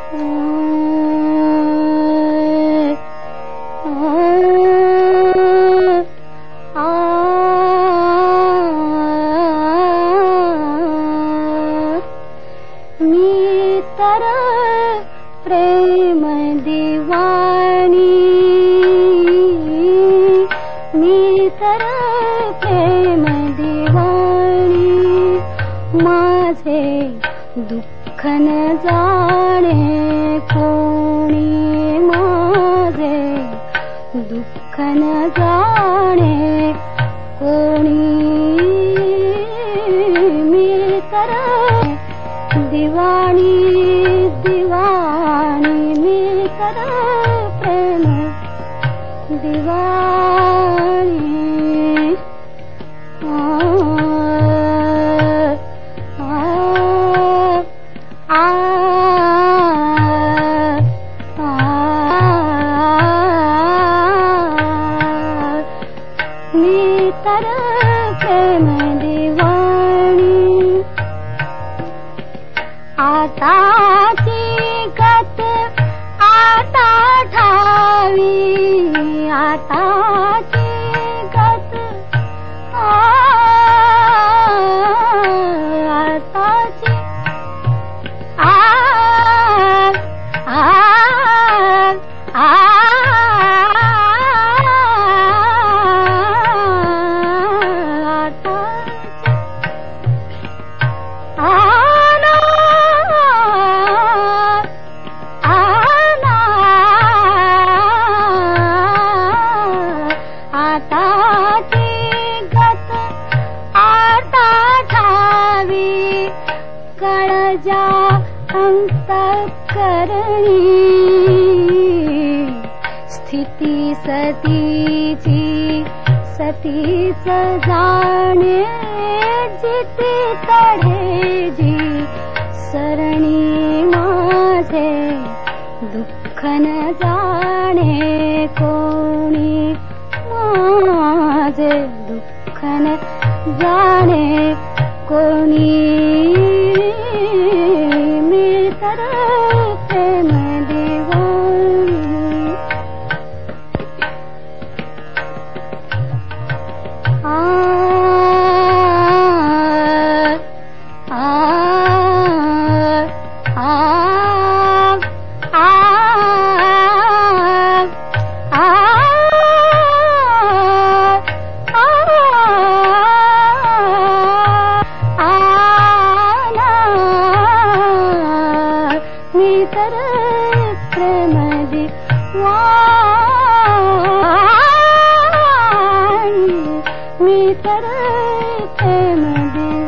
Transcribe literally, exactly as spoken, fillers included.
प्रेम दिवाणी मी तर प्रेम दिवाणी माझे दुःख न जाणे कोणी माझे दुःख न जाणे कोणी मी तर दिवाणी दिवाणी मी तर प्रेम दिवाणी आ, आ, आ, आ, मी तर प्रेम दिवाणी आताची गत आता ठावी आताची गत आताची आ आ आ कळजा अंतःकरणी स्थिती सतीची सतीच जाणे जिती तढे जी सरणी माझे दुःख न जाणे कोणी माझे दुःख न जाणे कोणी मी तर प्रेम दिवाणी आ आ आ मी तर प्रेम दिवाणी मी तर प्रेम दिवाणी